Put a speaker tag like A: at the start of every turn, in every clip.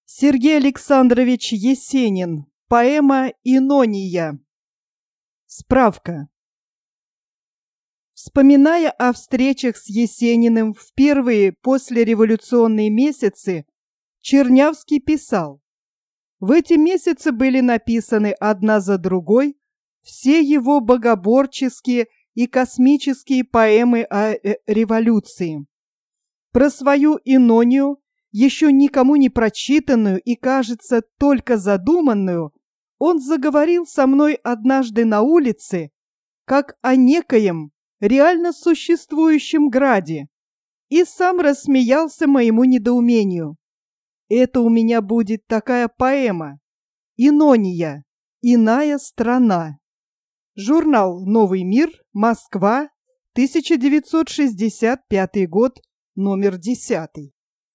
A: Сергей Александрович Есенин. Поэма «Инония». Справка. Вспоминая о встречах с Есениным в первые послереволюционные месяцы, Чернявский писал: «В эти месяцы были написаны одна за другой все его богоборческие и космические поэмы о революции. Про свою «Инонию», еще никому не прочитанную и, кажется, только задуманную, он заговорил со мной однажды на улице, как о некоем реально существующем граде, и сам рассмеялся моему недоумению. Это у меня будет такая поэма «Инония. Иная страна». Журнал «Новый мир», Москва, 1965 год, номер 10.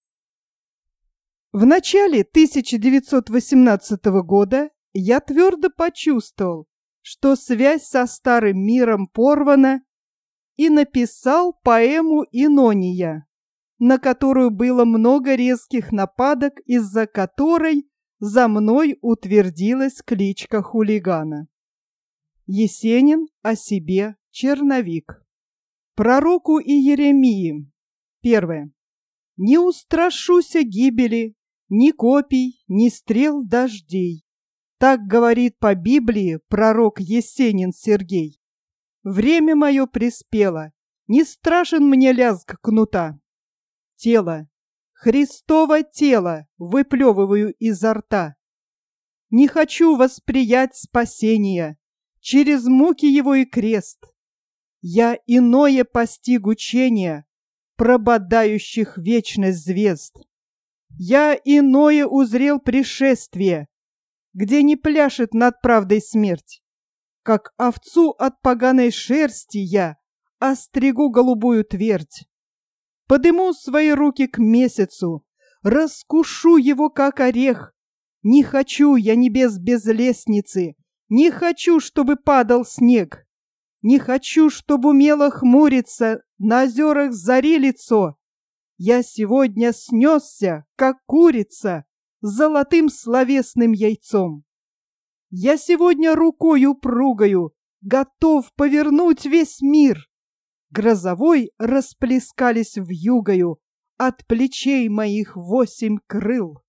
A: В начале 1918 года я твердо почувствовал, что связь со старым миром порвана, и написал поэму «Инония», на которую было много резких нападок, из-за которой за мной утвердилась кличка хулигана. Есенин о себе. Черновик. Пророку Иеремии. 1. «Не устрашуся гибели, ни копий, ни стрел дождей». Так говорит по Библии пророк Есенин Сергей. Время мое приспело, не страшен мне лязг кнута. Тело, Христово тело, выплевываю изо рта. Не хочу восприять спасения через муки его и крест. Я иное постиг учения, прободающих вечность звезд. Я иное узрел пришествие, где не пляшет над правдой смерть. Как овцу от поганой шерсти я остригу голубую твердь. Подыму свои руки к месяцу, раскушу его, как орех. Не хочу я небес без лестницы, не хочу, чтобы падал снег. Не хочу, чтобы умело хмуриться на озерах зари лицо. Я сегодня снесся, как курица, золотым словесным яйцом. Я сегодня рукой упругою готов повернуть весь мир. Грозовой расплескались вьюгою от плечей моих 8 крыл.